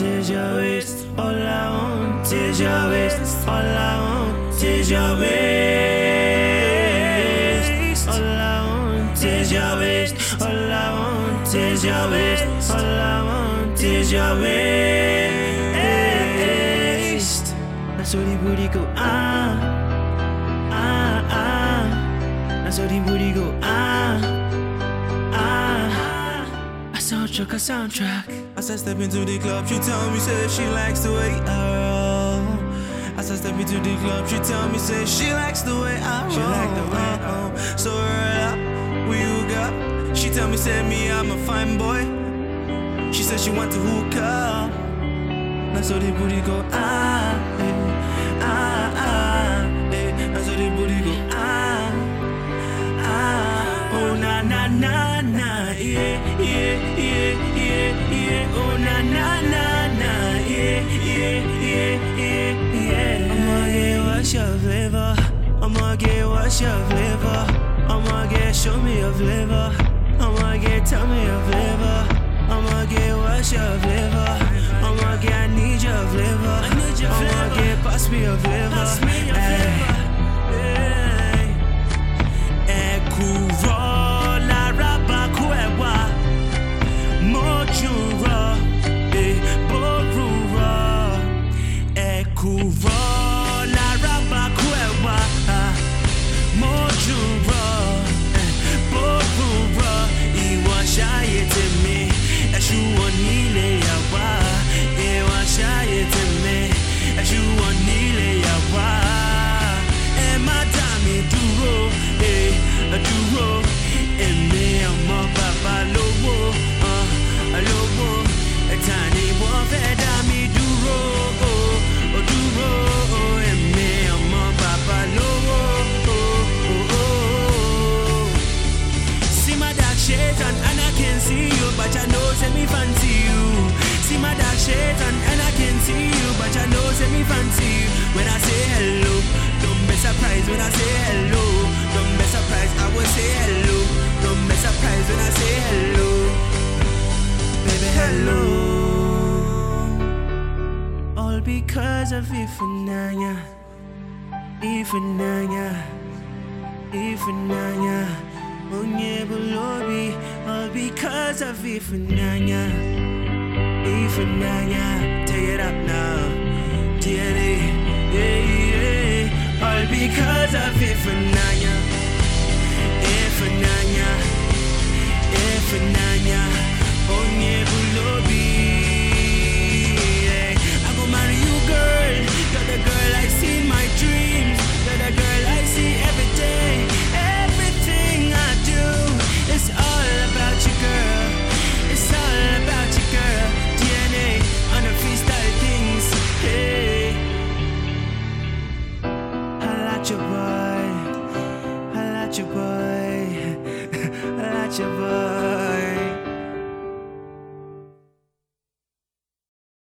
is your waist. All I want is your waist. All I want is your waist. All I want is your waist. All I want is your waist. All I want is your waist. That's how the booty go That's how the booty go a soundtrack. As I step into the club, she tell me, say she likes the way I roll. As I step into the club, she tell me, say she likes the way I roll. She like the way I roll. So roll up, who you got? She tell me, say me, I'm a fine boy. She said she want to hook up. That's how the booty go That's how the booty go Oh na na na na, yeah. Oh na na na na, yeah. I'ma get what's your flavor? I'ma get what's your flavor? I'ma get show me your flavor. I'ma get tell me your flavor. I'ma get what's your flavor? I'ma get I need your flavor. I'ma get pass me your flavor. When I say hello, don't be surprised when I say hello. Don't be surprised, I will say hello. Don't be surprised when I say hello. Baby, hello. All because of Ifunanya. Onye bulobi. All because of Ifunanya. Take it up now. DNA, yeah. All because of Ifunanya. Onye bulobi. Yeah. I go marry you, girl. You're the girl I see in my dreams. You're the girl I see every day. Everything I do is all about you, girl. It's all about you, girl. DNA on the freestyle things. Hey. Holla at your boy.